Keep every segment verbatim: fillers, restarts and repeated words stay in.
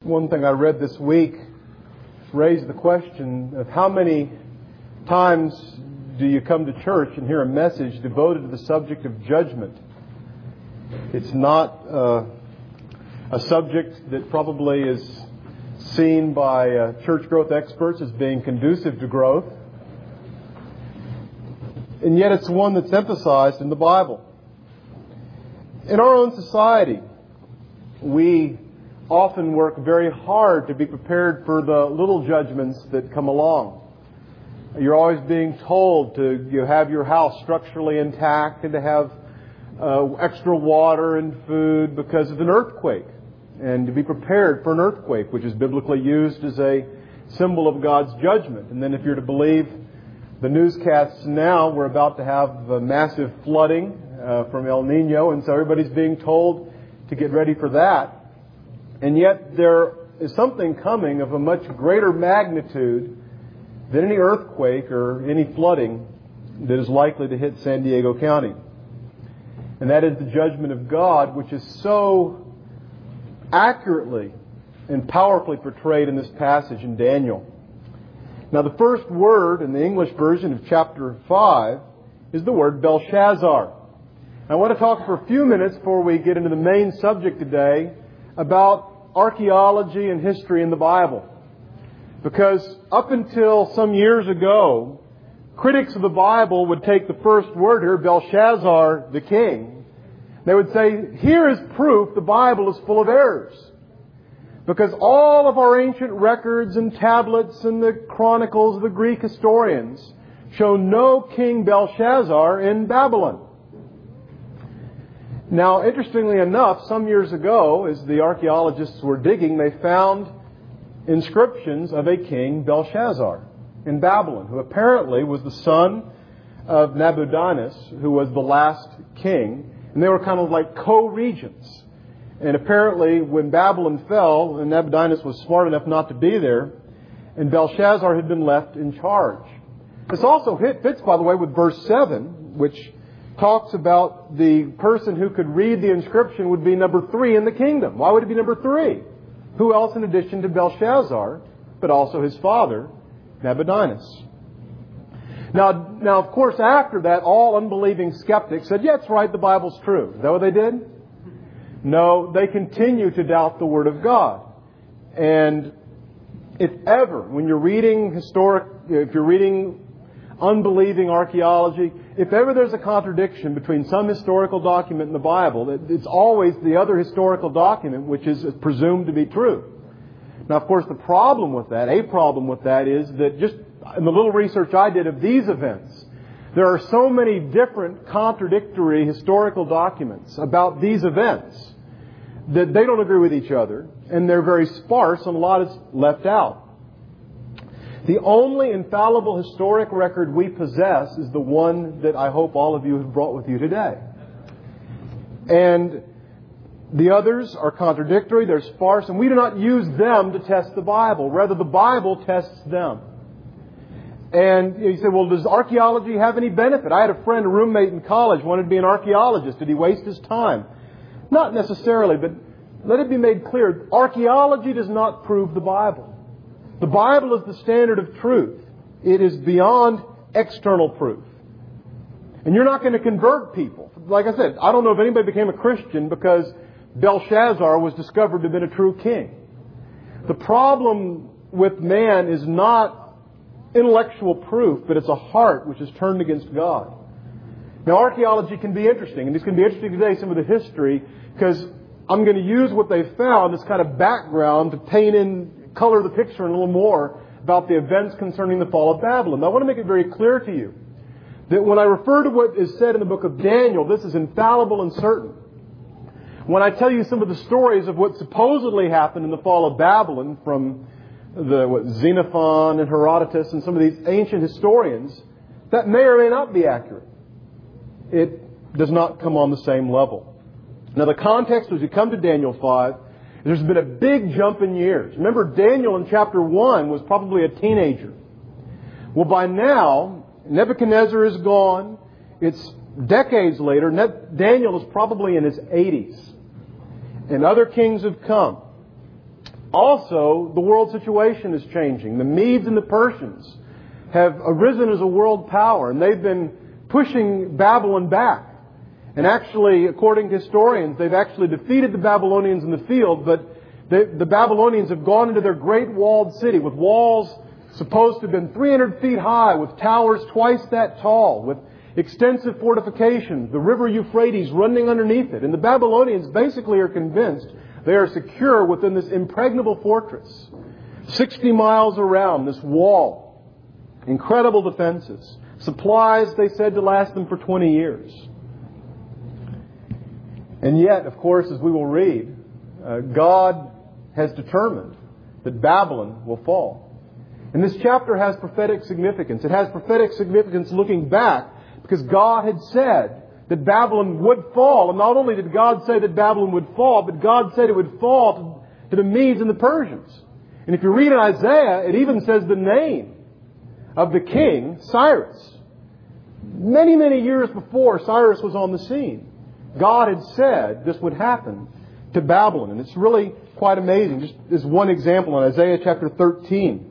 One thing I read this week raised the question of how many times do you come to church and hear a message devoted to the subject of judgment? It's not uh, a subject that probably is seen by uh, church growth experts as being conducive to growth. And yet it's one that's emphasized in the Bible. In our own society, we often work very hard to be prepared for the little judgments that come along. You're always being told to you have your house structurally intact and to have uh, extra water and food because of an earthquake, and to be prepared for an earthquake, which is biblically used as a symbol of God's judgment. And then if you're to believe the newscasts now, we're about to have a massive flooding uh, from El Nino, and so everybody's being told to get ready for that. And yet there is something coming of a much greater magnitude than any earthquake or any flooding that is likely to hit San Diego County. And that is the judgment of God, which is so accurately and powerfully portrayed in this passage in Daniel. Now, the first word in the English version of chapter five is the word Belshazzar. I want to talk for a few minutes before we get into the main subject today about archaeology and history in the Bible. Because up until some years ago, critics of the Bible would take the first word here, Belshazzar, the king. They would say, here is proof the Bible is full of errors. Because all of our ancient records and tablets and the chronicles of the Greek historians show no King Belshazzar in Babylon. Now, interestingly enough, some years ago, as the archaeologists were digging, they found inscriptions of a king, Belshazzar, in Babylon, who apparently was the son of Nabonidus, who was the last king. And they were kind of like co-regents. And apparently, when Babylon fell, and Nabonidus was smart enough not to be there, and Belshazzar had been left in charge. This also fits, by the way, with verse seven, which talks about the person who could read the inscription would be number three in the kingdom. Why would it be number three? Who else in addition to Belshazzar, but also his father, Nabonidus? Now, now, of course, after that, all unbelieving skeptics said, yeah, it's right, the Bible's true. Is that what they did? No, they continue to doubt the Word of God. And if ever, when you're reading historic, if you're reading unbelieving archaeology, if ever there's a contradiction between some historical document in the Bible, it's always the other historical document which is presumed to be true. Now, of course, the problem with that, a problem with that is that just in the little research I did of these events, there are so many different contradictory historical documents about these events that they don't agree with each other, and they're very sparse and a lot is left out. The only infallible historic record we possess is the one that I hope all of you have brought with you today. And the others are contradictory, they're sparse, and we do not use them to test the Bible. Rather, the Bible tests them. And you say, well, does archaeology have any benefit? I had a friend, a roommate in college, wanted to be an archaeologist. Did he waste his time? Not necessarily, but let it be made clear, archaeology does not prove the Bible. The Bible is the standard of truth. It is beyond external proof. And you're not going to convert people. Like I said, I don't know if anybody became a Christian because Belshazzar was discovered to have been a true king. The problem with man is not intellectual proof, but it's a heart which is turned against God. Now, archaeology can be interesting, and it's going to be interesting today, some of the history, because I'm going to use what they found as kind of background to paint in color the picture a little more about the events concerning the fall of Babylon. Now, I want to make it very clear to you that when I refer to what is said in the book of Daniel, this is infallible and certain. When I tell you some of the stories of what supposedly happened in the fall of Babylon from the what, Xenophon and Herodotus and some of these ancient historians, that may or may not be accurate. It does not come on the same level. Now, the context as you come to Daniel five, there's been a big jump in years. Remember, Daniel in chapter one was probably a teenager. Well, by now, Nebuchadnezzar is gone. It's decades later. Daniel is probably in his eighties. And other kings have come. Also, the world situation is changing. The Medes and the Persians have arisen as a world power, and they've been pushing Babylon back. And actually, according to historians, they've actually defeated the Babylonians in the field, but the, the Babylonians have gone into their great walled city with walls supposed to have been three hundred feet high, with towers twice that tall, with extensive fortifications, the river Euphrates running underneath it. And the Babylonians basically are convinced they are secure within this impregnable fortress. sixty miles around this wall. Incredible defenses. Supplies, they said, to last them for twenty years. And yet, of course, as we will read, uh, God has determined that Babylon will fall. And this chapter has prophetic significance. It has prophetic significance looking back, because God had said that Babylon would fall. And not only did God say that Babylon would fall, but God said it would fall to the Medes and the Persians. And if you read in Isaiah, it even says the name of the king, Cyrus. Many, many years before Cyrus was on the scene, God had said this would happen to Babylon. And it's really quite amazing. Just as one example in Isaiah chapter thirteen.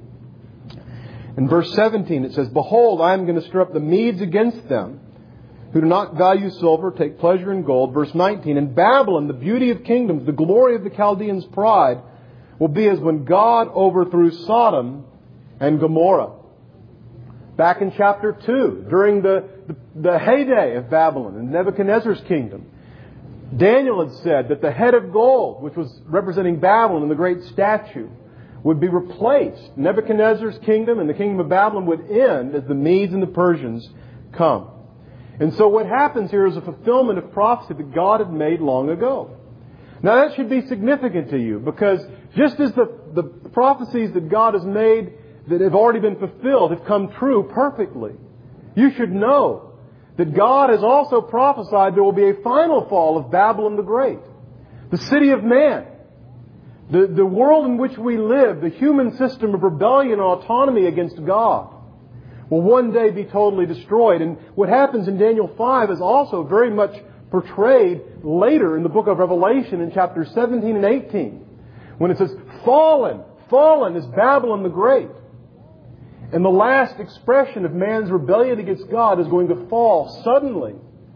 In verse seventeen it says, "Behold, I am going to stir up the Medes against them, who do not value silver, take pleasure in gold." Verse nineteen, "In Babylon, the beauty of kingdoms, the glory of the Chaldeans' pride, will be as when God overthrew Sodom and Gomorrah." Back in chapter two, during the, the, the heyday of Babylon and Nebuchadnezzar's kingdom, Daniel had said that the head of gold, which was representing Babylon and the great statue, would be replaced. Nebuchadnezzar's kingdom and the kingdom of Babylon would end as the Medes and the Persians come. And so what happens here is a fulfillment of prophecy that God had made long ago. Now that should be significant to you, because just as the, the prophecies that God has made that have already been fulfilled have come true perfectly, you should know that God has also prophesied there will be a final fall of Babylon the Great. The city of man. The, the world in which we live, the human system of rebellion and autonomy against God, will one day be totally destroyed. And what happens in Daniel five is also very much portrayed later in the book of Revelation in chapters seventeen and eighteen. When it says, "Fallen, fallen is Babylon the Great." And the last expression of man's rebellion against God is going to fall suddenly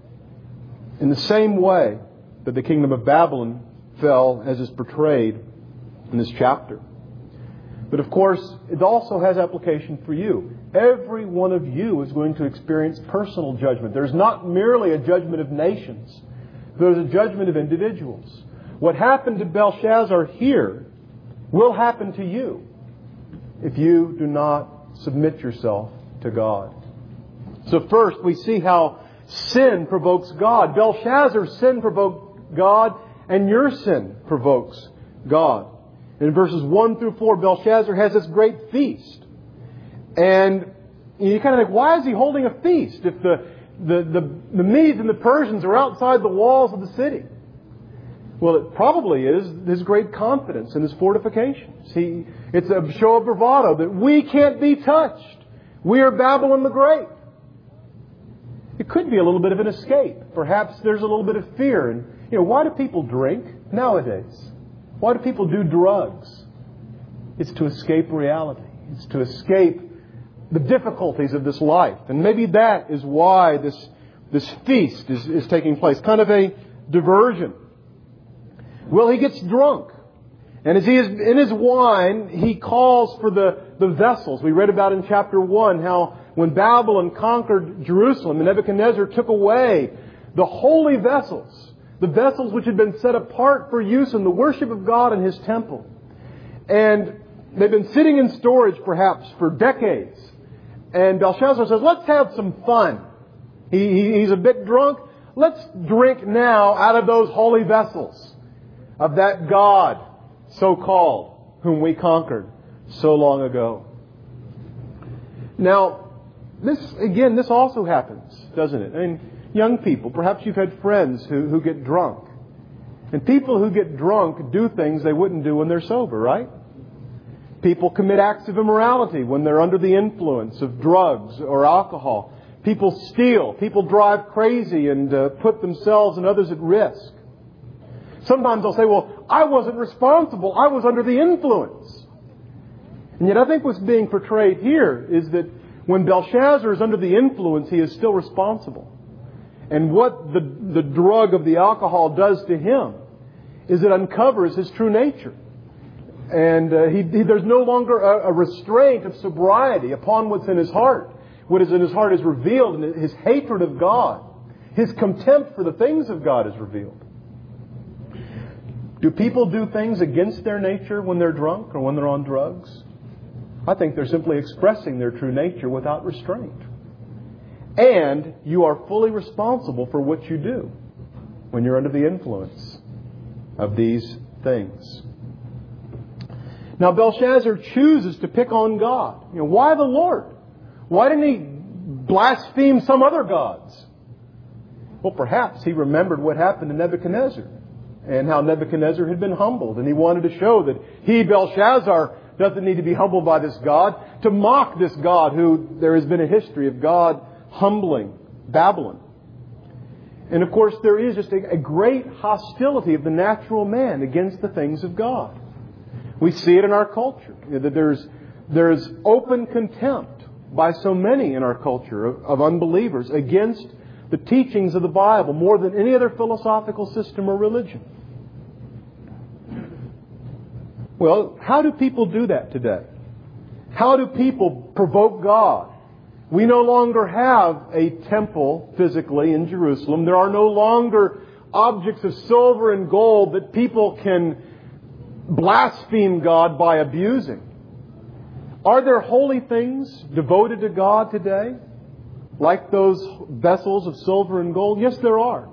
in the same way that the kingdom of Babylon fell, as is portrayed in this chapter. But of course, it also has application for you. Every one of you is going to experience personal judgment. There's not merely a judgment of nations. There's a judgment of individuals. What happened to Belshazzar here will happen to you if you do not submit yourself to God. So first, we see how sin provokes God. Belshazzar's sin provoked God, and your sin provokes God. In verses one through four, Belshazzar has this great feast. And you kind of think, why is he holding a feast if the, the, the, the Medes and the Persians are outside the walls of the city? Well, it probably is his great confidence in his fortifications. He, it's a show of bravado that we can't be touched. We are Babylon the Great. It could be a little bit of an escape. Perhaps there's a little bit of fear. And, you know, why do people drink nowadays? Why do people do drugs? It's to escape reality. It's to escape the difficulties of this life. And maybe that is why this, this feast is, is taking place. Kind of a diversion. Well, he gets drunk. And as he is in his wine, he calls for the, the vessels. We read about in chapter one how when Babylon conquered Jerusalem and Nebuchadnezzar took away the holy vessels, the vessels which had been set apart for use in the worship of God in His temple. And they've been sitting in storage perhaps for decades. And Belshazzar says, let's have some fun. He, he, he's a bit drunk. Let's drink now out of those holy vessels of that God, so-called, whom we conquered so long ago. Now, this, again, this also happens, doesn't it? I mean, young people, perhaps you've had friends who, who get drunk. And people who get drunk do things they wouldn't do when they're sober, right? People commit acts of immorality when they're under the influence of drugs or alcohol. People steal. People drive crazy and uh, put themselves and others at risk. Sometimes they'll say, well, I wasn't responsible. I was under the influence. And yet I think what's being portrayed here is that when Belshazzar is under the influence, he is still responsible. And what the, the drug of the alcohol does to him is it uncovers his true nature. And uh, he, he, there's no longer a, a restraint of sobriety upon what's in his heart. What is in his heart is revealed, and his hatred of God, his contempt for the things of God is revealed. Do people do things against their nature when they're drunk or when they're on drugs? I think they're simply expressing their true nature without restraint. And you are fully responsible for what you do when you're under the influence of these things. Now Belshazzar chooses to pick on God. You know, why the Lord? Why didn't he blaspheme some other gods? Well, perhaps he remembered what happened to Nebuchadnezzar and how Nebuchadnezzar had been humbled. And he wanted to show that he, Belshazzar, doesn't need to be humbled by this God, to mock this God who there has been a history of God humbling Babylon. And of course there is just a, a great hostility of the natural man against the things of God. We see it in our culture, you know, that there's, there's open contempt by so many in our culture of, of unbelievers against the teachings of the Bible more than any other philosophical system or religion. Well, how do people do that today? How do people provoke God? We no longer have a temple physically in Jerusalem. There are no longer objects of silver and gold that people can blaspheme God by abusing. Are there holy things devoted to God today? Like those vessels of silver and gold? Yes, there are.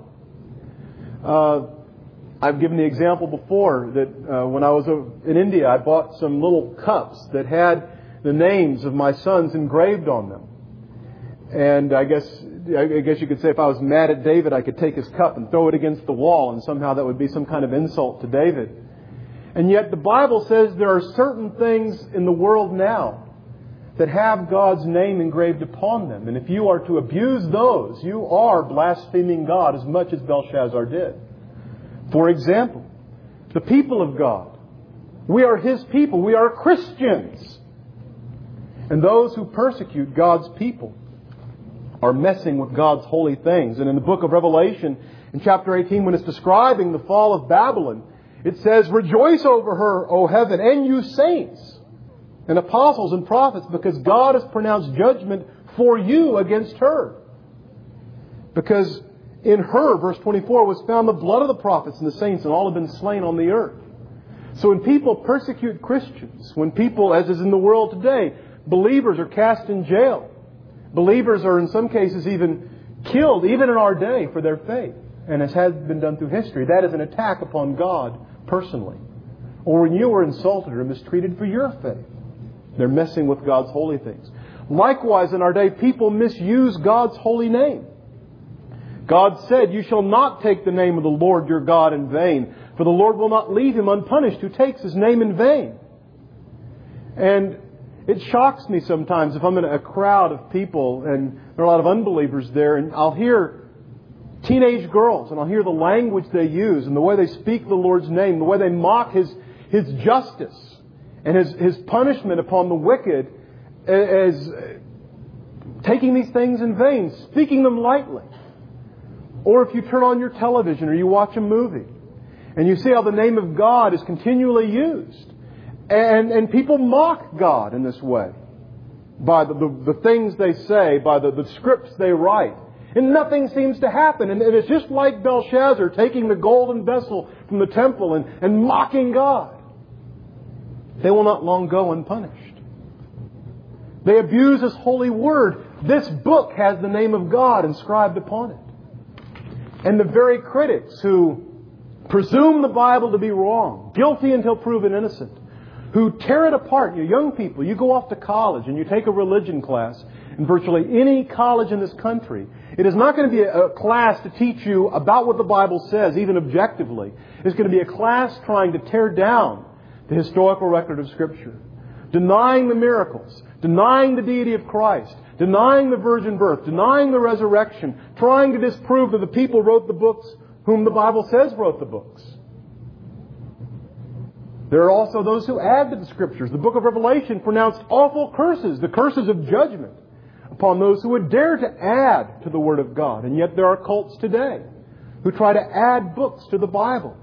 Uh, I've given the example before that uh, when I was in India, I bought some little cups that had the names of my sons engraved on them. And I guess I guess you could say if I was mad at David, I could take his cup and throw it against the wall, and somehow that would be some kind of insult to David. And yet the Bible says there are certain things in the world now that have God's name engraved upon them. And if you are to abuse those, you are blaspheming God as much as Belshazzar did. For example, the people of God. We are His people. We are Christians. And those who persecute God's people are messing with God's holy things. And in the book of Revelation, in chapter eighteen, when it's describing the fall of Babylon, it says, "Rejoice over her, O heaven, and you saints and apostles and prophets, because God has pronounced judgment for you against her." Because in her, verse twenty-four, was found the blood of the prophets and the saints, and all have been slain on the earth. So when people persecute Christians, when people, as is in the world today, believers are cast in jail. Believers are in some cases even killed, even in our day, for their faith. And as has been done through history, that is an attack upon God personally. Or when you were insulted or mistreated for your faith, they're messing with God's holy things. Likewise, in our day, people misuse God's holy name. God said, "You shall not take the name of the Lord your God in vain, for the Lord will not leave him unpunished who takes His name in vain." And it shocks me sometimes if I'm in a crowd of people and there are a lot of unbelievers there, and I'll hear teenage girls and I'll hear the language they use and the way they speak the Lord's name, the way they mock His, His justice and His, His punishment upon the wicked as taking these things in vain, speaking them lightly. Or if you turn on your television or you watch a movie and you see how the name of God is continually used. And, and people mock God in this way by the, the, the things they say, by the, the scripts they write. And nothing seems to happen. And, and it's just like Belshazzar taking the golden vessel from the temple and, and mocking God. They will not long go unpunished. They abuse His holy word. This book has the name of God inscribed upon it. And the very critics who presume the Bible to be wrong, guilty until proven innocent, who tear it apart. You young people, you go off to college and you take a religion class in virtually any college in this country. It is not going to be a class to teach you about what the Bible says, even objectively. It's going to be a class trying to tear down the historical record of Scripture, denying the miracles, denying the deity of Christ, denying the virgin birth, denying the resurrection, trying to disprove that the people wrote the books whom the Bible says wrote the books. There are also those who add to the Scriptures. The book of Revelation pronounced awful curses, the curses of judgment, upon those who would dare to add to the Word of God. And yet there are cults today who try to add books to the Bible.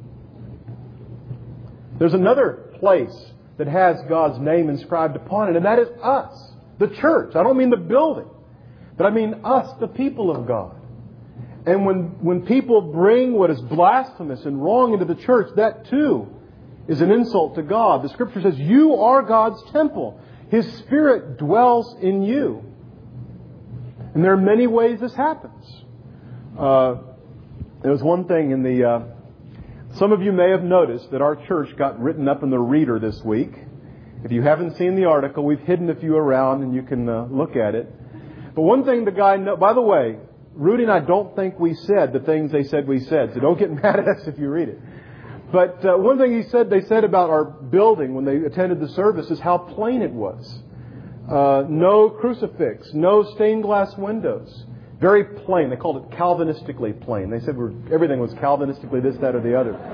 There's another place that has God's name inscribed upon it, and that is us, the church. I don't mean the building, but I mean us, the people of God. And when, when people bring what is blasphemous and wrong into the church, that too is an insult to God. The Scripture says, you are God's temple. His Spirit dwells in you. And there are many ways this happens. Uh, there was one thing in the... Uh, some of you may have noticed that our church got written up in the Reader this week. If you haven't seen the article, we've hidden a few around and you can uh, look at it. But one thing the guy... Know, by the way, Rudy and I don't think we said the things they said we said. So don't get mad at us if you read it. But uh, one thing he said, they said about our building when they attended the service is how plain it was. Uh, no crucifix, no stained glass windows. Very plain. They called it Calvinistically plain. They said we're, everything was Calvinistically this, that, or the other.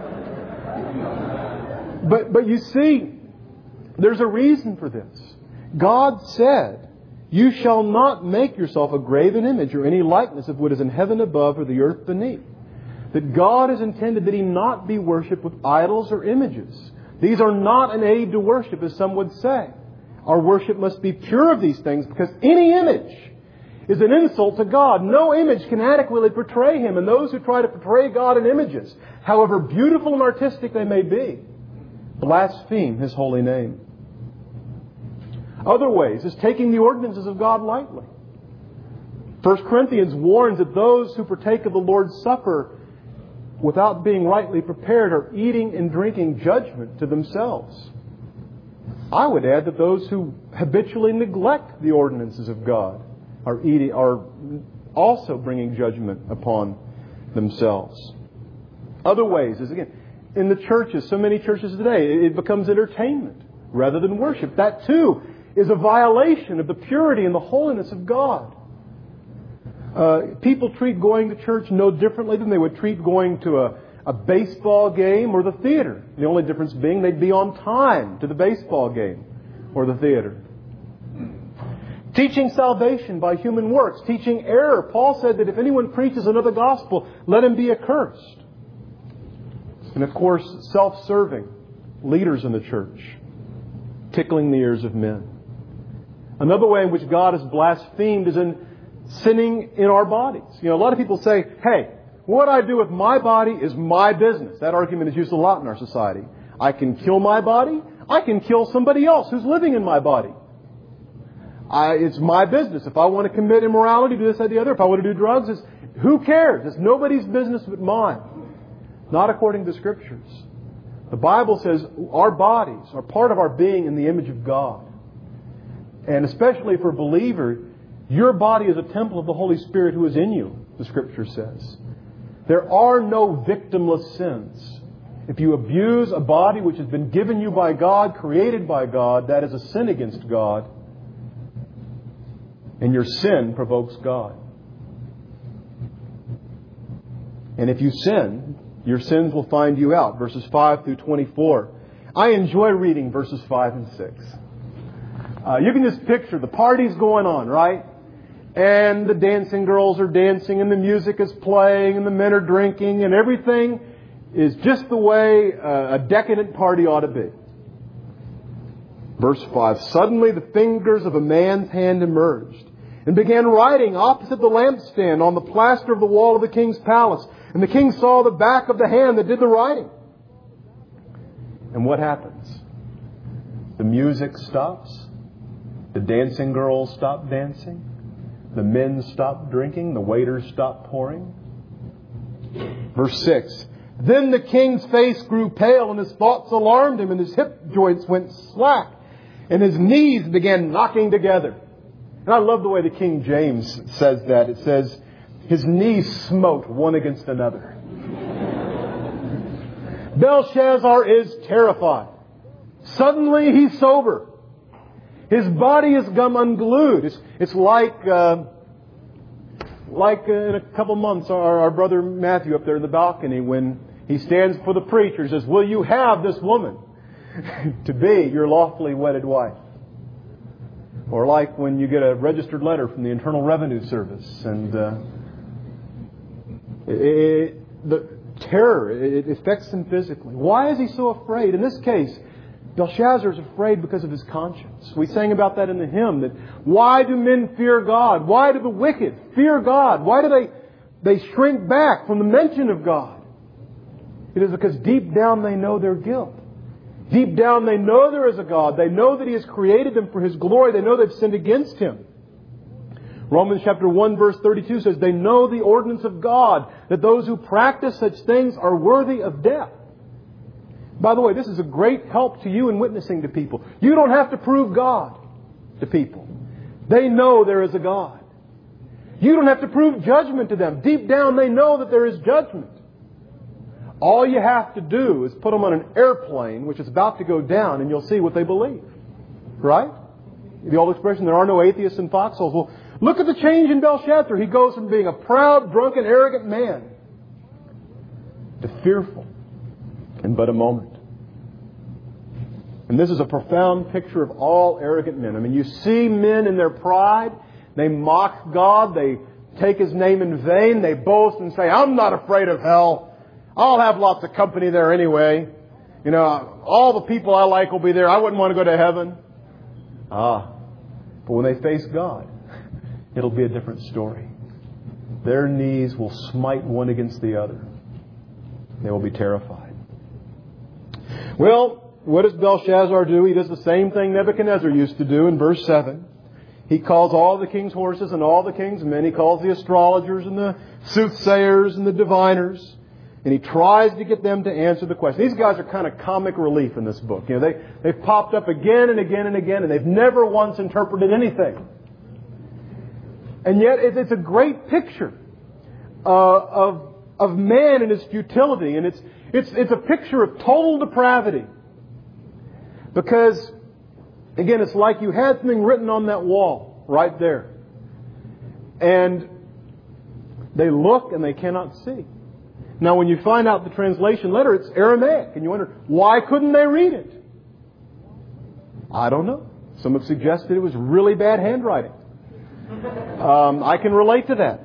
But, but you see, there's a reason for this. God said, you shall not make yourself a graven image or any likeness of what is in heaven above or the earth beneath. That God has intended that He not be worshipped with idols or images. These are not an aid to worship, as some would say. Our worship must be pure of these things, because any image is an insult to God. No image can adequately portray Him. And those who try to portray God in images, however beautiful and artistic they may be, blaspheme His holy name. Other ways is taking the ordinances of God lightly. First Corinthians warns that those who partake of the Lord's Supper without being rightly prepared are eating and drinking judgment to themselves. I would add that those who habitually neglect the ordinances of God are eating, are also bringing judgment upon themselves. Other ways is, again, in the churches, so many churches today, it becomes entertainment rather than worship. That too is a violation of the purity and the holiness of God. Uh, people treat going to church no differently than they would treat going to a, a baseball game or the theater. The only difference being they'd be on time to the baseball game or the theater. Teaching salvation by human works. Teaching error. Paul said that if anyone preaches another gospel, let him be accursed. And of course, self-serving leaders in the church. Tickling the ears of men. Another way in which God is blasphemed is in sinning in our bodies. You know, a lot of people say, hey, what I do with my body is my business. That argument is used a lot in our society. I can kill my body. I can kill somebody else who's living in my body. I, it's my business. If I want to commit immorality, do this, that, the other. If I want to do drugs, it's, who cares? It's nobody's business but mine. Not according to the Scriptures. The Bible says our bodies are part of our being in the image of God. And especially for a believer, your body is a temple of the Holy Spirit who is in you, the Scripture says. There are no victimless sins. If you abuse a body which has been given you by God, created by God, that is a sin against God. And your sin provokes God. And if you sin, your sins will find you out. Verses five through twenty-four. I enjoy reading verses five and six. Uh, you can just picture the party's going on, right? And the dancing girls are dancing and the music is playing and the men are drinking and everything is just the way uh, a decadent party ought to be. Verse five. Suddenly the fingers of a man's hand emerged and began writing opposite the lampstand on the plaster of the wall of the king's palace. And the king saw the back of the hand that did the writing. And what happens? The music stops. The dancing girls stop dancing. The men stop drinking. The waiters stop pouring. Verse six. Then the king's face grew pale and his thoughts alarmed him and his hip joints went slack and his knees began knocking together. And I love the way the King James says that. It says, his knees smote one against another. Belshazzar is terrified. Suddenly he's sober. His body is gum unglued. It's, it's like, uh, like uh, in a couple months, our, our brother Matthew up there in the balcony, when he stands before the preacher, says, will you have this woman? to be your lawfully wedded wife. Or like when you get a registered letter from the Internal Revenue Service and uh, it, it, the terror, it affects him physically. Why is he so afraid? In this case, Belshazzar is afraid because of his conscience. We sang about that in the hymn, that why do men fear God? Why do the wicked fear God? Why do they, they shrink back from the mention of God? It is because deep down they know their guilt. Deep down they know there is a God. They know that He has created them for His glory. They know they've sinned against Him. Romans chapter one verse thirty-two says, they know the ordinance of God, that those who practice such things are worthy of death. By the way, this is a great help to you in witnessing to people. You don't have to prove God to people. They know there is a God. You don't have to prove judgment to them. Deep down they know that there is judgment. All you have to do is put them on an airplane which is about to go down and you'll see what they believe. Right? The old expression, there are no atheists in foxholes. Well, look at the change in Belshazzar. He goes from being a proud, drunken, arrogant man to fearful in but a moment. And this is a profound picture of all arrogant men. I mean, you see men in their pride. They mock God. They take His name in vain. They boast and say, I'm not afraid of hell. I'll have lots of company there anyway. You know, all the people I like will be there. I wouldn't want to go to heaven. Ah, but when they face God, it'll be a different story. Their knees will smite one against the other. They will be terrified. Well, what does Belshazzar do? He does the same thing Nebuchadnezzar used to do in verse seven. He calls all the king's horses and all the king's men. He calls the astrologers and the soothsayers and the diviners. And he tries to get them to answer the question. These guys are kind of comic relief in this book. You know, they, they've popped up again and again and again, and they've never once interpreted anything. And yet it, it's a great picture uh, of, of man and his futility. And it's, it's, it's a picture of total depravity. Because, again, it's like you had something written on that wall right there. And they look and they cannot see. Now, when you find out the translation letter, it's Aramaic. And you wonder, why couldn't they read it? I don't know. Some have suggested it was really bad handwriting. Um, I can relate to that.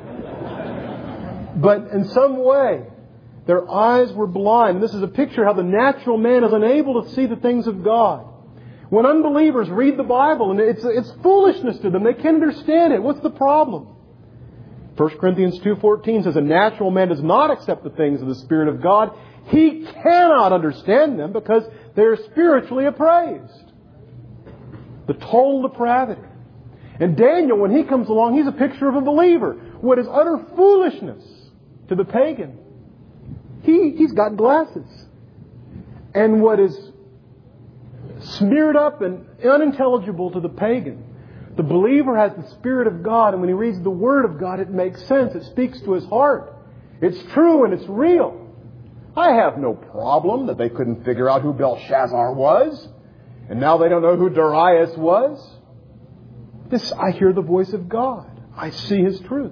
But in some way, their eyes were blind. And this is a picture how the natural man is unable to see the things of God. When unbelievers read the Bible, and it's, it's foolishness to them, they can't understand it. What's the problem? First Corinthians two fourteen says, a natural man does not accept the things of the Spirit of God. He cannot understand them because they are spiritually appraised. The total depravity. And Daniel, when he comes along, he's a picture of a believer. What is utter foolishness to the pagan, he, he's got glasses. And what is smeared up and unintelligible to the pagan, the believer has the Spirit of God, and when he reads the Word of God, it makes sense. It speaks to his heart. It's true and it's real. I have no problem that they couldn't figure out who Belshazzar was, and now they don't know who Darius was. This, I hear the voice of God. I see His truth.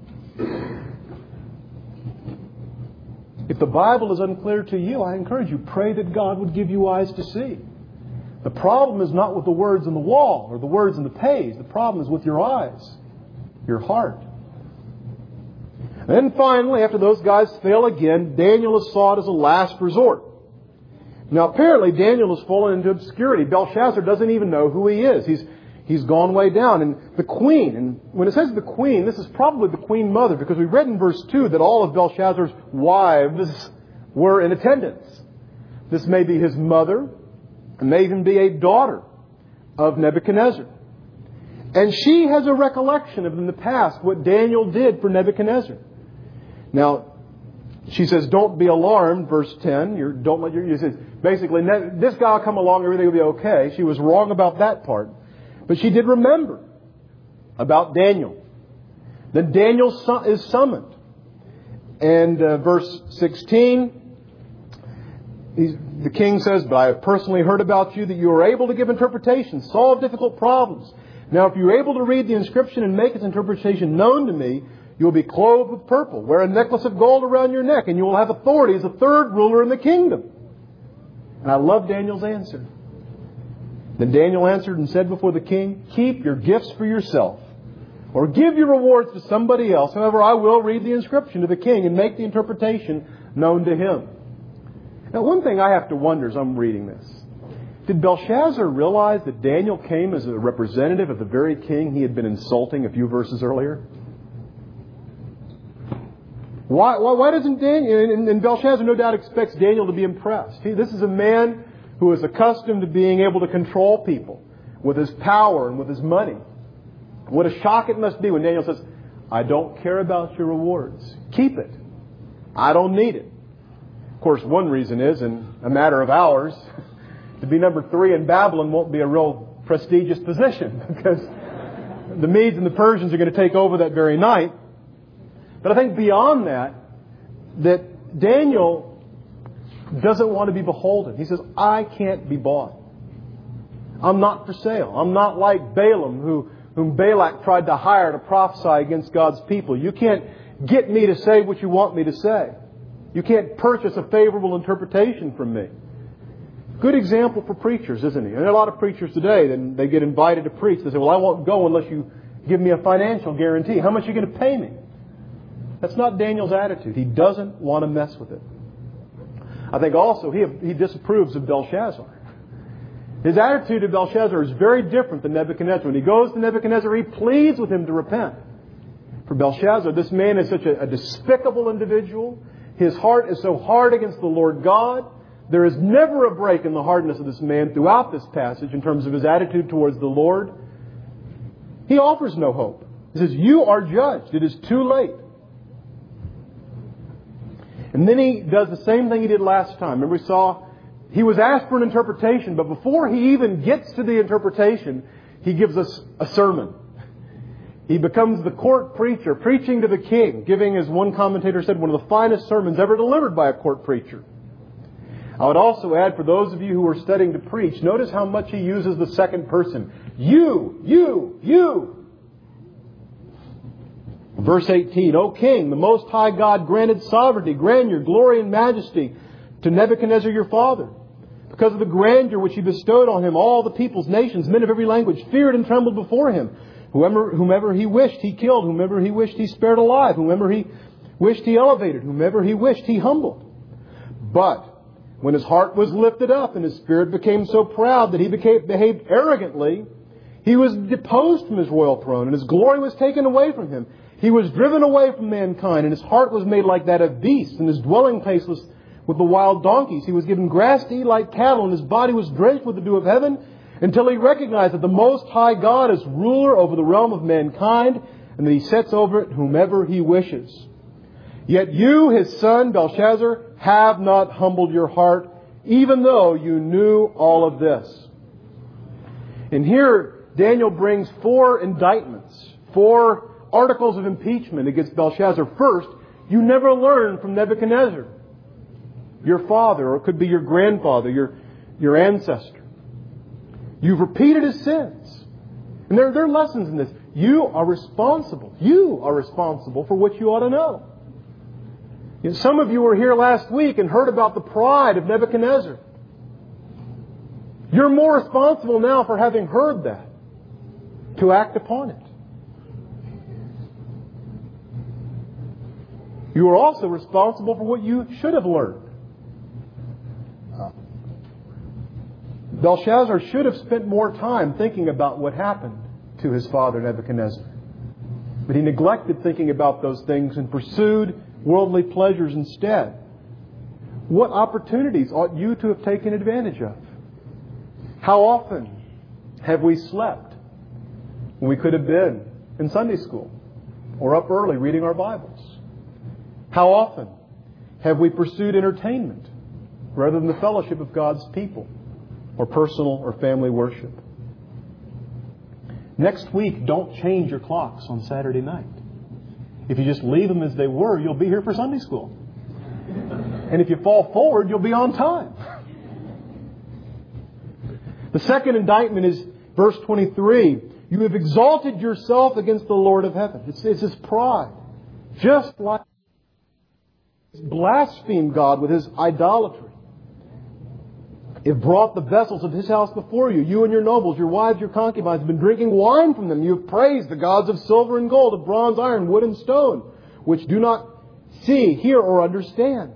If the Bible is unclear to you, I encourage you, pray that God would give you eyes to see. The problem is not with the words on the wall or the words on the page. The problem is with your eyes, your heart. And then finally, after those guys fail again, Daniel is sought as a last resort. Now apparently Daniel has fallen into obscurity. Belshazzar doesn't even know who he is. He's, he's gone way down. And the queen, and when it says the queen, this is probably the queen mother, because we read in verse two that all of Belshazzar's wives were in attendance. This may be his mother. It may even be a daughter of Nebuchadnezzar. And she has a recollection of in the past what Daniel did for Nebuchadnezzar. Now, she says, don't be alarmed, verse ten. You're, don't let your, you says, basically, this guy will come along, everything will be okay. She was wrong about that part. But she did remember about Daniel. Then Daniel is summoned. And uh, verse sixteen, He's, the king says, but I have personally heard about you that you are able to give interpretations, solve difficult problems. Now, if you're able to read the inscription and make its interpretation known to me, you will be clothed with purple, wear a necklace of gold around your neck, and you will have authority as the third ruler in the kingdom. And I love Daniel's answer. Then Daniel answered and said before the king, keep your gifts for yourself, or give your rewards to somebody else. However, I will read the inscription to the king and make the interpretation known to him. Now, one thing I have to wonder as I'm reading this, did Belshazzar realize that Daniel came as a representative of the very king he had been insulting a few verses earlier? Why, why, why doesn't Daniel, and, and Belshazzar no doubt expects Daniel to be impressed. He, this is a man who is accustomed to being able to control people with his power and with his money. What a shock it must be when Daniel says, I don't care about your rewards. Keep it. I don't need it. Of course, one reason is, in a matter of hours, to be number three in Babylon won't be a real prestigious position because the Medes and the Persians are going to take over that very night. But I think beyond that, that Daniel doesn't want to be beholden. He says, I can't be bought. I'm not for sale. I'm not like Balaam, who, whom Balak tried to hire to prophesy against God's people. You can't get me to say what you want me to say. You can't purchase a favorable interpretation from me. Good example for preachers, isn't he? And there are a lot of preachers today, then they get invited to preach. They say, well, I won't go unless you give me a financial guarantee. How much are you going to pay me? That's not Daniel's attitude. He doesn't want to mess with it. I think also he, he disapproves of Belshazzar. His attitude to Belshazzar is very different than Nebuchadnezzar. When he goes to Nebuchadnezzar, he pleads with him to repent. For Belshazzar, this man is such a, a despicable individual. His heart is so hard against the Lord God. There is never a break in the hardness of this man throughout this passage in terms of his attitude towards the Lord. He offers no hope. He says, you are judged. It is too late. And then he does the same thing he did last time. Remember, we saw he was asked for an interpretation, but before he even gets to the interpretation, he gives us a sermon. He becomes the court preacher, preaching to the king, giving, as one commentator said, one of the finest sermons ever delivered by a court preacher. I would also add, for those of you who are studying to preach, notice how much he uses the second person. You, you, you. Verse eighteen, O king, the Most High God granted sovereignty, grandeur, glory, and majesty to Nebuchadnezzar your father. Because of the grandeur which he bestowed on him, all the peoples, nations, men of every language feared and trembled before him. Whomever, whomever he wished, he killed. Whomever he wished, he spared alive. Whomever he wished, he elevated. Whomever he wished, he humbled. But when his heart was lifted up and his spirit became so proud that he became, behaved arrogantly, he was deposed from his royal throne and his glory was taken away from him. He was driven away from mankind and his heart was made like that of beasts and his dwelling place was with the wild donkeys. He was given grass to eat like cattle and his body was drenched with the dew of heaven until he recognized that the Most High God is ruler over the realm of mankind and that he sets over it whomever he wishes. Yet you, his son, Belshazzar, have not humbled your heart, even though you knew all of this. And here, Daniel brings four indictments, four articles of impeachment against Belshazzar. First, you never learned from Nebuchadnezzar, your father, or it could be your grandfather, your, your ancestor. You've repeated his sins. And there, there are lessons in this. You are responsible. You are responsible for what you ought to know. You know, some of you were here last week and heard about the pride of Nebuchadnezzar. You're more responsible now for having heard that to act upon it. You are also responsible for what you should have learned. Belshazzar should have spent more time thinking about what happened to his father Nebuchadnezzar. But he neglected thinking about those things and pursued worldly pleasures instead. What opportunities ought you to have taken advantage of? How often have we slept when we could have been in Sunday school or up early reading our Bibles? How often have we pursued entertainment rather than the fellowship of God's people or personal or family worship? Next week, don't change your clocks on Saturday night. If you just leave them as they were, you'll be here for Sunday school. And if you fall forward, you'll be on time. The second indictment is verse twenty-three. You have exalted yourself against the Lord of heaven. It's, it's his pride. Just like he blasphemed God with his idolatry. have brought the vessels of His house before you. You and your nobles, your wives, your concubines have been drinking wine from them. You have praised the gods of silver and gold, of bronze, iron, wood, and stone, which do not see, hear, or understand.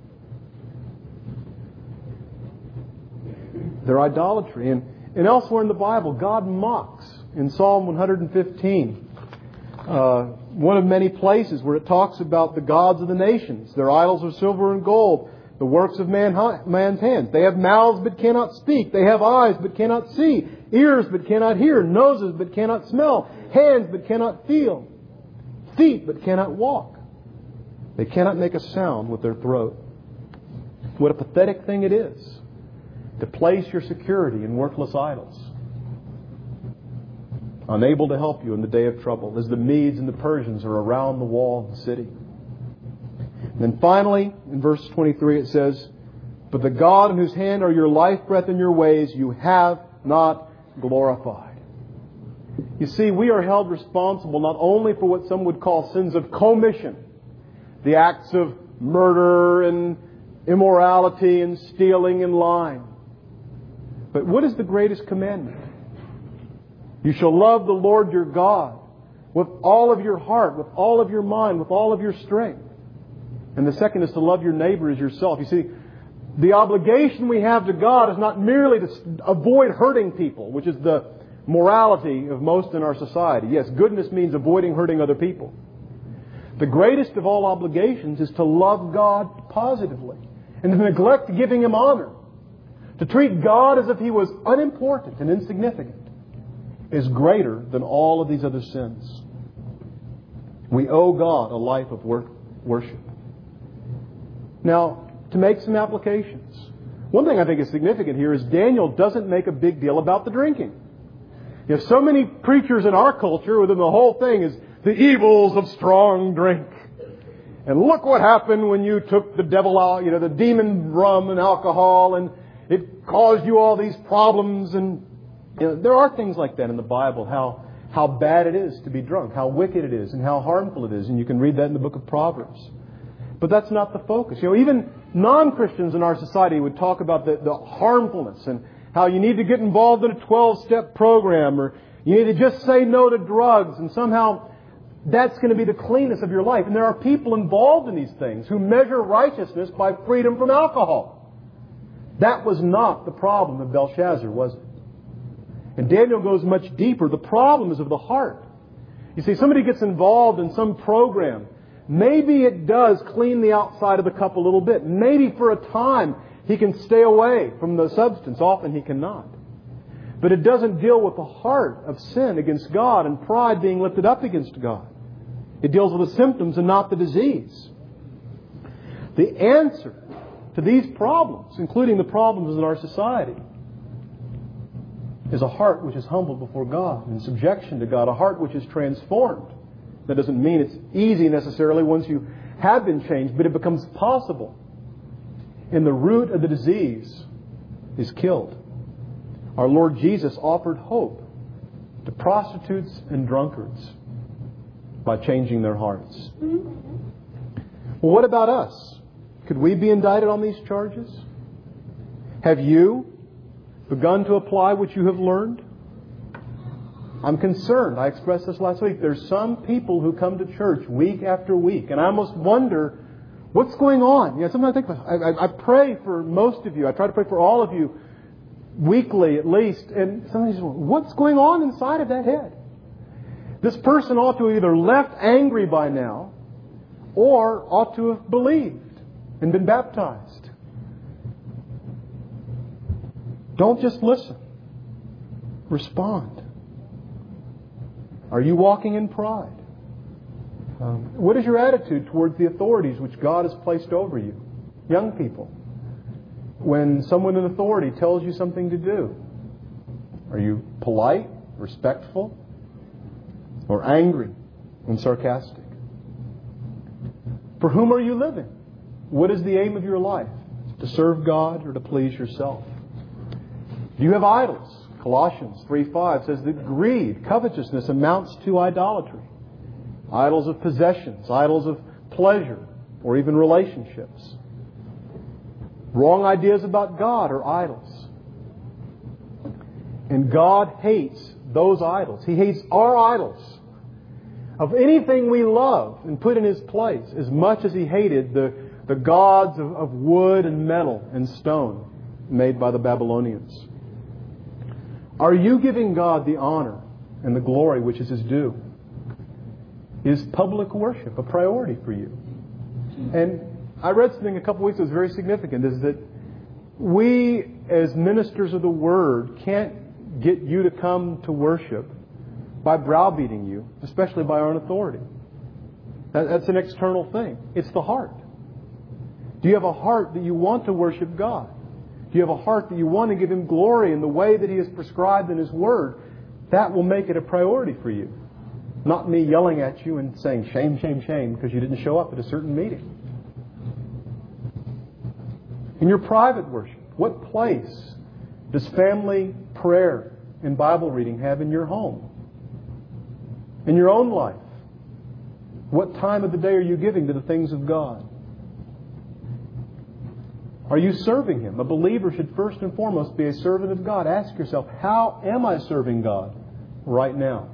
Their idolatry. And, and elsewhere in the Bible, God mocks. In Psalm one fifteen, uh, one of many places where it talks about the gods of the nations. Their idols are silver and gold, the works of man, man's hands. They have mouths but cannot speak. They have eyes but cannot see. Ears but cannot hear. Noses but cannot smell. Hands but cannot feel. Feet but cannot walk. They cannot make a sound with their throat. What a pathetic thing it is to place your security in worthless idols, unable to help you in the day of trouble, as the Medes and the Persians are around the wall of the city. And then finally, in verse twenty-three, it says, "But the God in whose hand are your life, breath, and your ways, you have not glorified." You see, we are held responsible not only for what some would call sins of commission, the acts of murder and immorality and stealing and lying. But what is the greatest commandment? You shall love the Lord your God with all of your heart, with all of your mind, with all of your strength. And the second is to love your neighbor as yourself. You see, the obligation we have to God is not merely to avoid hurting people, which is the morality of most in our society. Yes, goodness means avoiding hurting other people. The greatest of all obligations is to love God positively and to neglect giving Him honor. To treat God as if He was unimportant and insignificant is greater than all of these other sins. We owe God a life of worship. Now, to make some applications. One thing I think is significant here is Daniel doesn't make a big deal about the drinking. You have so many preachers in our culture within the whole thing is the evils of strong drink. And look what happened when you took the devil out, you know, the demon rum and alcohol, and it caused you all these problems. And you know, there are things like that in the Bible, how how bad it is to be drunk, how wicked it is, and how harmful it is. And you can read that in the book of Proverbs. But that's not the focus. You know, even non-Christians in our society would talk about the, the harmfulness and how you need to get involved in a twelve-step program, or you need to just say no to drugs, and somehow that's going to be the cleanness of your life. And there are people involved in these things who measure righteousness by freedom from alcohol. That was not the problem of Belshazzar, was it? And Daniel goes much deeper. The problem is of the heart. You see, somebody gets involved in some program. Maybe it does clean the outside of the cup a little bit. Maybe for a time he can stay away from the substance. Often he cannot. But it doesn't deal with the heart of sin against God and pride being lifted up against God. It deals with the symptoms and not the disease. The answer to these problems, including the problems in our society, is a heart which is humbled before God, in subjection to God, a heart which is transformed. That doesn't mean it's easy necessarily once you have been changed, but it becomes possible. And the root of the disease is killed. Our Lord Jesus offered hope to prostitutes and drunkards by changing their hearts. Well, what about us? Could we be indicted on these charges? Have you begun to apply what you have learned? I'm concerned. I expressed this last week. There's some people who come to church week after week, and I almost wonder what's going on. You know, sometimes I think I, I, I pray for most of you. I try to pray for all of you weekly at least, and sometimes what's going on inside of that head? This person ought to have either left angry by now, or ought to have believed and been baptized. Don't just listen. Respond. Are you walking in pride? Um, what is your attitude towards the authorities which God has placed over you? Young people, when someone in authority tells you something to do, are you polite, respectful, or angry and sarcastic? For whom are you living? What is the aim of your life? To serve God or to please yourself? Do you have idols? Colossians three five says that greed, covetousness amounts to idolatry. Idols of possessions, idols of pleasure, or even relationships. Wrong ideas about God are idols. And God hates those idols. He hates our idols of anything we love and put in His place as much as He hated the, the gods of, of wood and metal and stone made by the Babylonians. Are you giving God the honor and the glory which is His due? Is public worship a priority for you? And I read something a couple weeks ago that was very significant, is that we as ministers of the Word can't get you to come to worship by browbeating you, especially by our own authority. That, that's an external thing. It's the heart. Do you have a heart that you want to worship God? Do you have a heart that you want to give Him glory in the way that He has prescribed in His Word? That will make it a priority for you. Not me yelling at you and saying, shame, shame, shame, because you didn't show up at a certain meeting. In your private worship, what place does family prayer and Bible reading have in your home? In your own life, what time of the day are you giving to the things of God? Are you serving Him? A believer should first and foremost be a servant of God. Ask yourself, how am I serving God right now?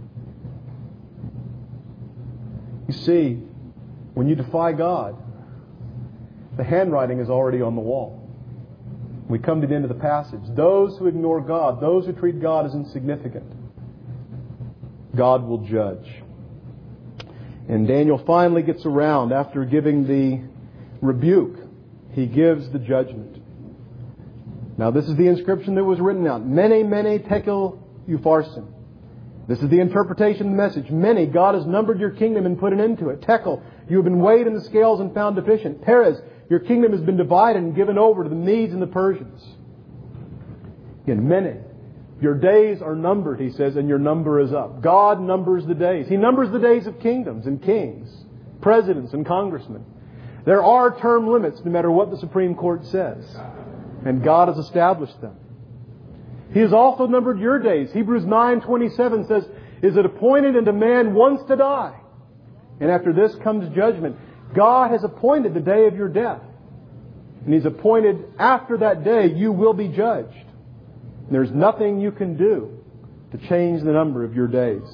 You see, when you defy God, the handwriting is already on the wall. We come to the end of the passage. Those who ignore God, those who treat God as insignificant, God will judge. And Daniel finally gets around after giving the rebuke. He gives the judgment. Now this is the inscription that was written out. Mene, mene, tekel, upharsin. This is the interpretation of the message. Mene, God has numbered your kingdom and put an end to it. Tekel, you have been weighed in the scales and found deficient. Peres, your kingdom has been divided and given over to the Medes and the Persians. Again, mene, your days are numbered, he says, and your number is up. God numbers the days. He numbers the days of kingdoms and kings, presidents and congressmen. There are term limits no matter what the Supreme Court says. And God has established them. He has also numbered your days. Hebrews nine twenty-seven says, is it appointed unto man once to die? And after this comes judgment. God has appointed the day of your death. And He's appointed after that day you will be judged. And there's nothing you can do to change the number of your days.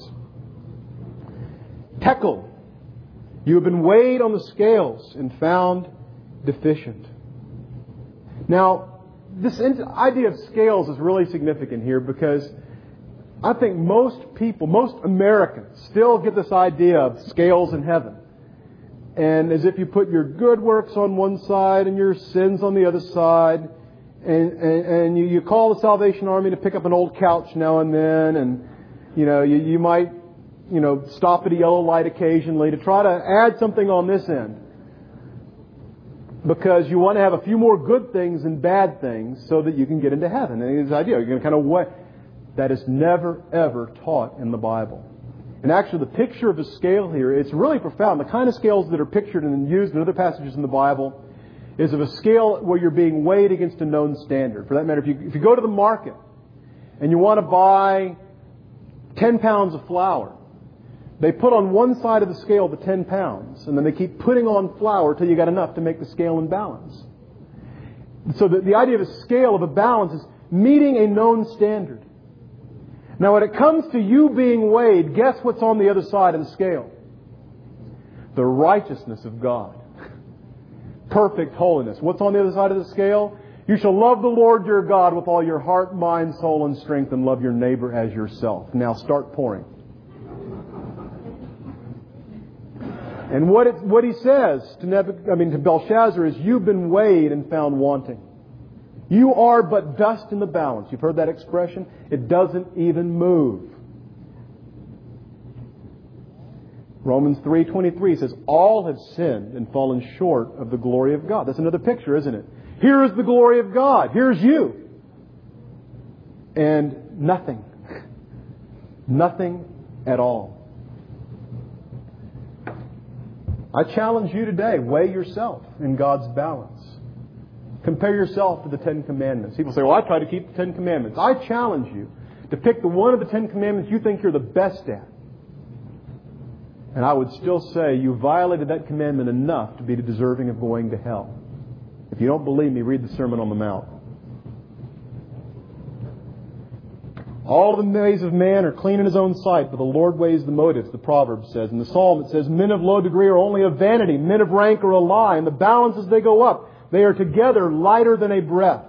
Tekel, you have been weighed on the scales and found deficient. Now, this idea of scales is really significant here because I think most people, most Americans still get this idea of scales in heaven. And as if you put your good works on one side and your sins on the other side. And, and, and you, you call the Salvation Army to pick up an old couch now and then. And, you know, you, you might, you know, stop at a yellow light occasionally to try to add something on this end. Because you want to have a few more good things than bad things so that you can get into heaven. And this idea, you're going to kind of weigh. That is never, ever taught in the Bible. And actually, the picture of a scale here, it's really profound. The kind of scales that are pictured and used in other passages in the Bible is of a scale where you're being weighed against a known standard. For that matter, if you, if you go to the market and you want to buy ten pounds of flour, they put on one side of the scale the ten pounds, and then they keep putting on flour till you got enough to make the scale in balance. So the, the idea of a scale, of a balance, is meeting a known standard. Now, when it comes to you being weighed, guess what's on the other side of the scale? The righteousness of God. Perfect holiness. What's on the other side of the scale? You shall love the Lord your God with all your heart, mind, soul, and strength, and love your neighbor as yourself. Now start pouring. And what it, what he says to Nebuchadnezzar, I mean to Belshazzar is, you've been weighed and found wanting. You are but dust in the balance. You've heard that expression? It doesn't even move. Romans three twenty-three says, all have sinned and fallen short of the glory of God. That's another picture, isn't it? Here is the glory of God. Here's you. And nothing. Nothing at all. I challenge you today, weigh yourself in God's balance. Compare yourself to the Ten Commandments. People say, well, I try to keep the Ten Commandments. I challenge you to pick the one of the Ten Commandments you think you're the best at. And I would still say you violated that commandment enough to be deserving of going to hell. If you don't believe me, read the Sermon on the Mount. All the ways of man are clean in his own sight, but the Lord weighs the motives, the proverb says. In the Psalm it says, men of low degree are only a vanity, men of rank are a lie. In the balance as they go up, they are together lighter than a breath.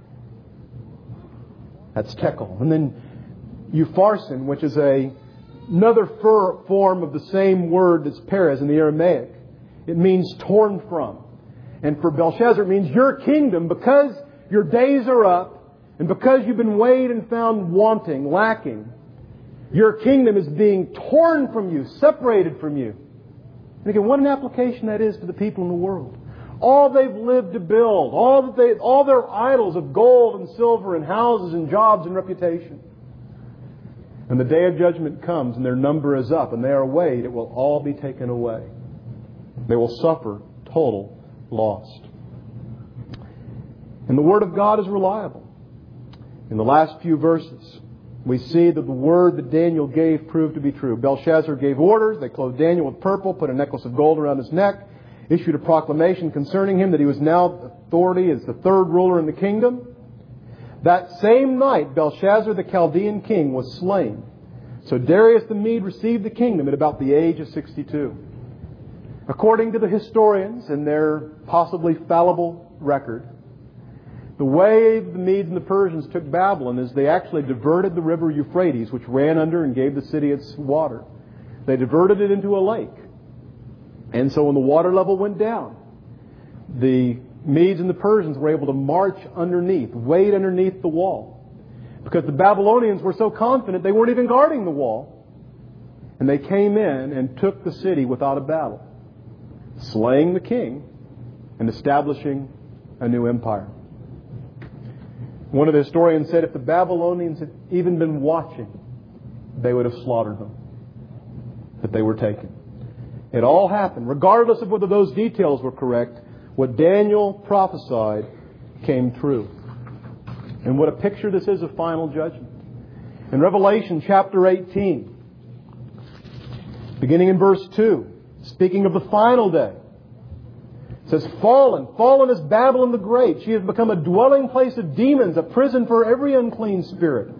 That's tekel. And then upharsin, which is a, another fur, form of the same word as Perez in the Aramaic. It means torn from. And for Belshazzar it means your kingdom, because your days are up, and because you've been weighed and found wanting, lacking, your kingdom is being torn from you, separated from you. And again, what an application that is to the people in the world. All they've lived to build, all that they, all their idols of gold and silver and houses and jobs and reputation. And the day of judgment comes and their number is up and they are weighed, it will all be taken away. They will suffer total loss. And the Word of God is reliable. In the last few verses, we see that the word that Daniel gave proved to be true. Belshazzar gave orders. They clothed Daniel with purple, put a necklace of gold around his neck, issued a proclamation concerning him that he was now authority as the third ruler in the kingdom. That same night, Belshazzar the Chaldean king was slain. So Darius the Mede received the kingdom at about the age of sixty-two. According to the historians and their possibly fallible record, the way the Medes and the Persians took Babylon is they actually diverted the river Euphrates, which ran under and gave the city its water. They diverted it into a lake. And so when the water level went down, the Medes and the Persians were able to march underneath, wade underneath the wall. Because the Babylonians were so confident they weren't even guarding the wall. And they came in and took the city without a battle, slaying the king and establishing a new empire. One of the historians said if the Babylonians had even been watching, they would have slaughtered them. That they were taken. It all happened, regardless of whether those details were correct. What Daniel prophesied came true. And what a picture this is of final judgment. In Revelation chapter eighteen, beginning in verse two, speaking of the final day, it says, Fallen, fallen is Babylon the Great. She has become a dwelling place of demons, a prison for every unclean spirit.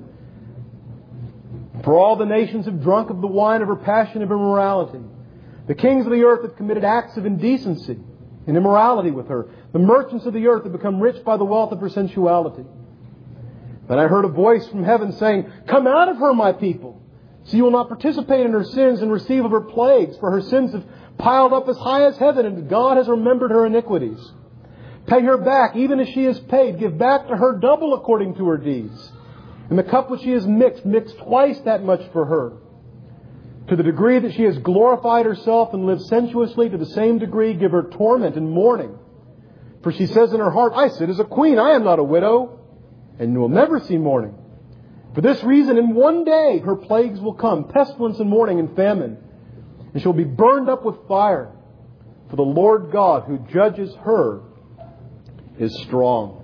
For all the nations have drunk of the wine of her passion of immorality. The kings of the earth have committed acts of indecency and immorality with her. The merchants of the earth have become rich by the wealth of her sensuality. Then I heard a voice from heaven saying, Come out of her, my people, so you will not participate in her sins and receive of her plagues, for her sins have piled up as high as heaven, and God has remembered her iniquities. Pay her back, even as she is paid. Give back to her double according to her deeds. And the cup which she has mixed, mix twice that much for her. To the degree that she has glorified herself and lived sensuously, to the same degree give her torment and mourning. For she says in her heart, I sit as a queen, I am not a widow, and will never see mourning. For this reason, in one day her plagues will come, pestilence and mourning and famine. And she'll be burned up with fire. For the Lord God who judges her is strong.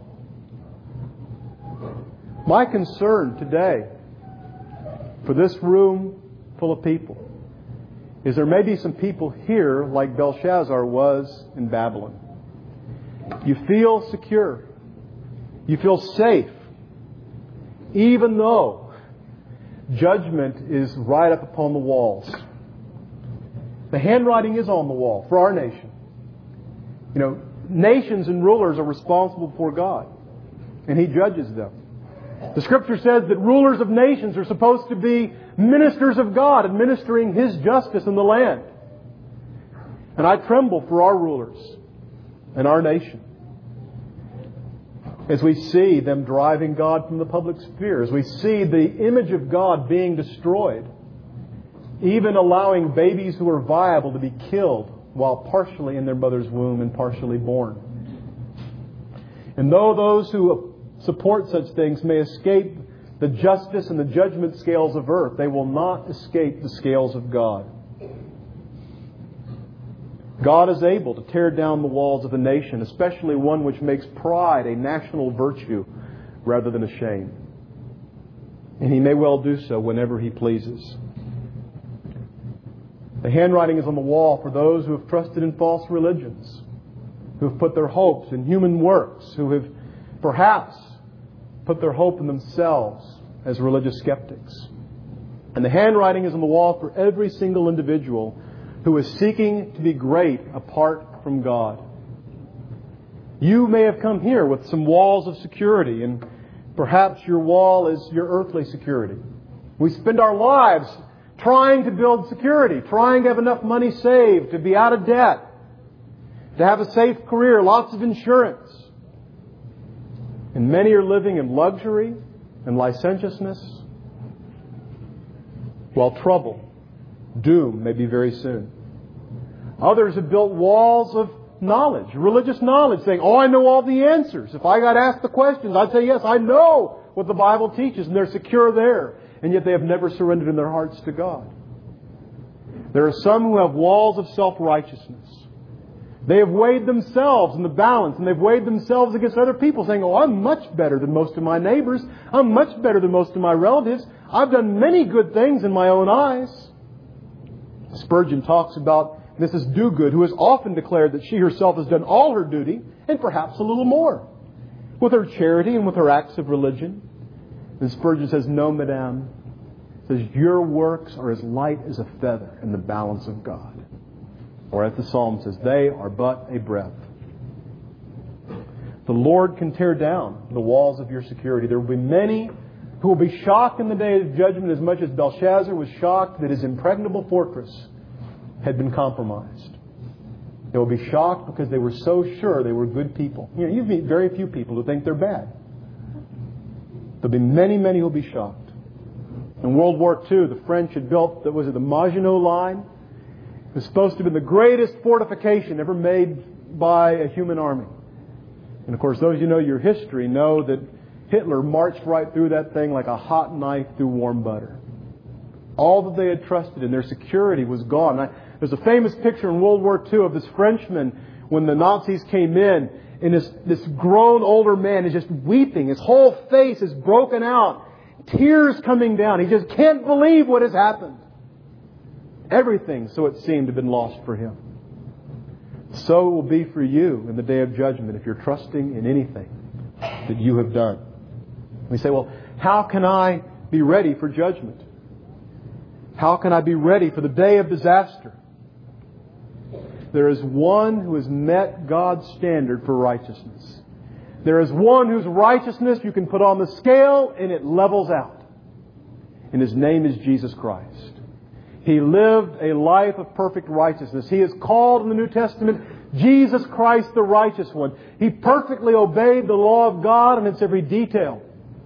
My concern today for this room full of people is there may be some people here like Belshazzar was in Babylon. You feel secure. You feel safe. Even though judgment is right up upon the walls. The handwriting is on the wall for our nation. You know, nations and rulers are responsible before God, and He judges them. The Scripture says that rulers of nations are supposed to be ministers of God, administering His justice in the land. And I tremble for our rulers and our nation as we see them driving God from the public sphere, as we see the image of God being destroyed, even allowing babies who are viable to be killed while partially in their mother's womb and partially born. And though those who support such things may escape the justice and the judgment scales of earth, they will not escape the scales of God. God is able to tear down the walls of a nation, especially one which makes pride a national virtue rather than a shame. And He may well do so whenever He pleases. The handwriting is on the wall for those who have trusted in false religions, who have put their hopes in human works, who have perhaps put their hope in themselves as religious skeptics. And the handwriting is on the wall for every single individual who is seeking to be great apart from God. You may have come here with some walls of security, and perhaps your wall is your earthly security. We spend our lives trying to build security, trying to have enough money saved, to be out of debt, to have a safe career, lots of insurance. And many are living in luxury and licentiousness, while trouble, doom may be very soon. Others have built walls of knowledge, religious knowledge, saying, oh, I know all the answers. If I got asked the questions, I'd say, yes, I know what the Bible teaches, and they're secure there. And yet they have never surrendered in their hearts to God. There are some who have walls of self-righteousness. They have weighed themselves in the balance, and they've weighed themselves against other people, saying, oh, I'm much better than most of my neighbors. I'm much better than most of my relatives. I've done many good things in my own eyes. Spurgeon talks about Missus Dogood, who has often declared that she herself has done all her duty, and perhaps a little more, with her charity and with her acts of religion. And Spurgeon says, no, madame, says, your works are as light as a feather in the balance of God. Or as the Psalm says, they are but a breath. The Lord can tear down the walls of your security. There will be many who will be shocked in the day of judgment as much as Belshazzar was shocked that his impregnable fortress had been compromised. They will be shocked because they were so sure they were good people. You know, you meet very few people who think they're bad. There'll be many, many who will be shocked. In World War Two, the French had built, that was it, the Maginot Line. It was supposed to have been the greatest fortification ever made by a human army. And of course, those of you who know your history know that Hitler marched right through that thing like a hot knife through warm butter. All that they had trusted in, their security was gone. I, there's a famous picture in World War Two of this Frenchman when the Nazis came in, and this, this grown older man is just weeping. His whole face is broken out. Tears coming down. He just can't believe what has happened. Everything, so it seemed, had been lost for him. So it will be for you in the day of judgment if you're trusting in anything that you have done. We say, well, how can I be ready for judgment? How can I be ready for the day of disaster? There is one who has met God's standard for righteousness. There is one whose righteousness you can put on the scale and it levels out. And His name is Jesus Christ. He lived a life of perfect righteousness. He is called in the New Testament Jesus Christ the Righteous One. He perfectly obeyed the law of God in its every detail.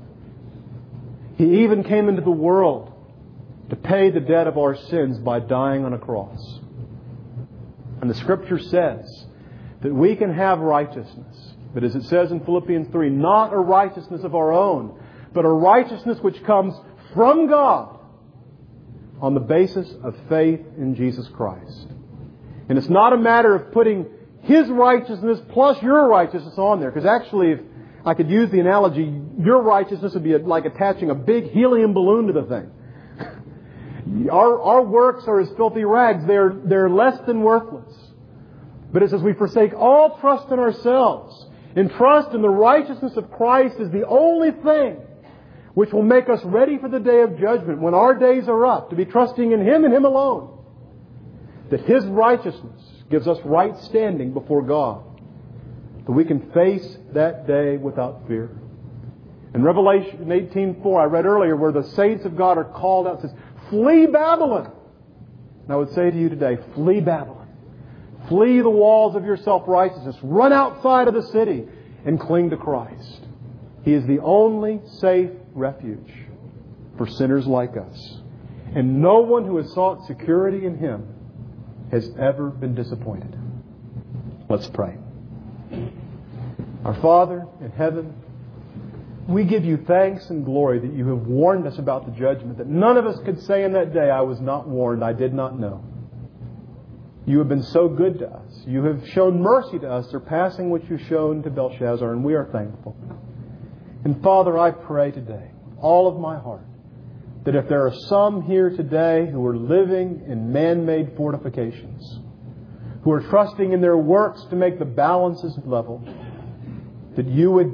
He even came into the world to pay the debt of our sins by dying on a cross. And the Scripture says that we can have righteousness. But as it says in Philippians three, not a righteousness of our own, but a righteousness which comes from God on the basis of faith in Jesus Christ. And it's not a matter of putting His righteousness plus your righteousness on there. Because actually, if I could use the analogy, your righteousness would be like attaching a big helium balloon to the thing. Our, our works are as filthy rags. They're, they're less than worthless. But it says we forsake all trust in ourselves and trust in the righteousness of Christ is the only thing which will make us ready for the day of judgment when our days are up, to be trusting in Him and Him alone. That His righteousness gives us right standing before God. That we can face that day without fear. In Revelation eighteen four, I read earlier, where the saints of God are called out, it says, flee Babylon. And I would say to you today, flee Babylon. Flee the walls of your self-righteousness. Run outside of the city and cling to Christ. He is the only safe refuge for sinners like us. And no one who has sought security in Him has ever been disappointed. Let's pray. Our Father in heaven, we give You thanks and glory that You have warned us about the judgment, that none of us could say in that day, I was not warned, I did not know. You have been so good to us. You have shown mercy to us, surpassing what You've shown to Belshazzar, and we are thankful. And Father, I pray today, all of my heart, that if there are some here today who are living in man-made fortifications, who are trusting in their works to make the balances level, that You would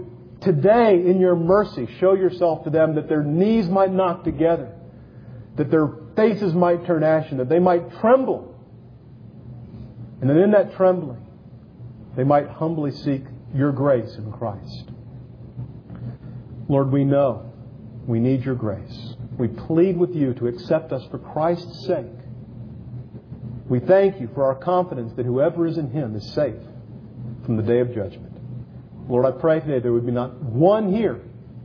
Today, in your mercy, show yourself to them that their knees might knock together, that their faces might turn ashen, that they might tremble. And that in that trembling, they might humbly seek your grace in Christ. Lord, we know we need your grace. We plead with you to accept us for Christ's sake. We thank you for our confidence that whoever is in Him is safe from the day of judgment. Lord, I pray today there would be not one here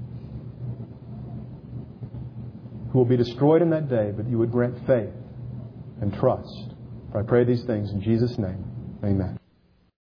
who will be destroyed in that day, but you would grant faith and trust. For I pray these things in Jesus' name. Amen.